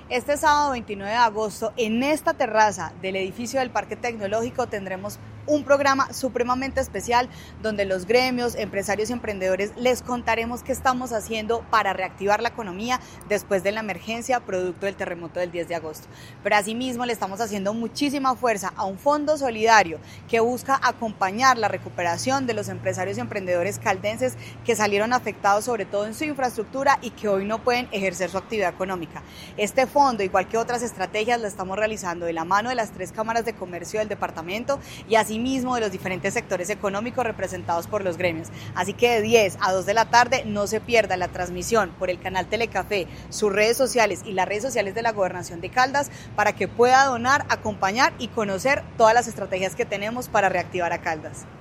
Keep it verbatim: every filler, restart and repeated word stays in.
Este sábado veintinueve de agosto, en esta terraza del edificio del Parque Tecnológico, tendremos un programa supremamente especial donde los gremios, empresarios y emprendedores les contaremos qué estamos haciendo para reactivar la economía después de la emergencia producto del terremoto del diez de agosto. Pero asimismo le estamos haciendo muchísima fuerza a un fondo solidario que busca acompañar la recuperación de los empresarios y emprendedores caldenses que salieron afectados sobre todo en su infraestructura y que hoy no pueden ejercer su actividad económica. Este fondo, igual que otras estrategias, lo estamos realizando de la mano de las tres cámaras de comercio del departamento y así mismo de los diferentes sectores económicos representados por los gremios. Así que de diez a dos de la tarde no se pierda la transmisión por el canal Telecafé, sus redes sociales y las redes sociales de la Gobernación de Caldas para que pueda donar, acompañar y conocer todas las estrategias que tenemos para reactivar a Caldas.